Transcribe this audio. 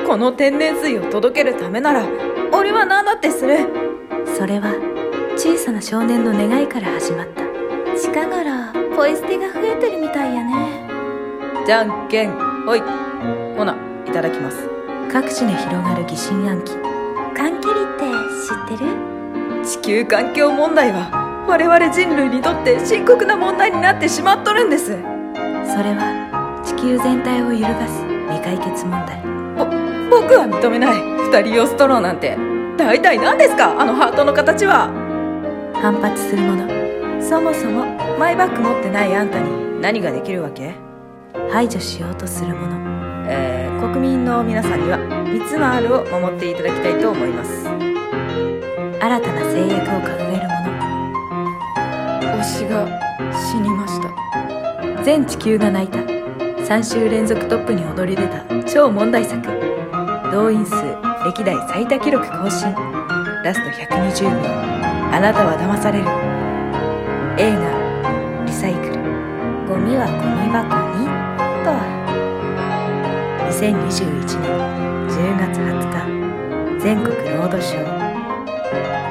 この天然水を届けるためなら俺は何だってする。 それは小さな少年の願いから始まった。 近頃ポイ捨てが増えてるみたいやね。 じゃんけんほい。ほな、いただきます。 各地で広がる疑心暗鬼。 缶切りって知ってる？ 地球環境問題は我々人類にとって深刻な問題になってしまっとるんです。それは地球全体を揺るがす未解決問題。 僕は認めない。二人用ストローなんて大体何ですか、あのハートの形は。 反発するもの。 そもそもマイバッグ持ってないあんたに何ができるわけ？ 排除しようとするもの。 国民の皆さんには3つの R を守っていただきたいと思います。 新たな制約を掲げるもの。 推しが死にました。 全地球が泣いた。3週連続トップに躍り出た超問題作。動員数歴代最多記録更新。ラスト120秒、あなたは騙される。映画リサイクル、ゴミはゴミ箱にと。2021年10月20日全国ロードショー。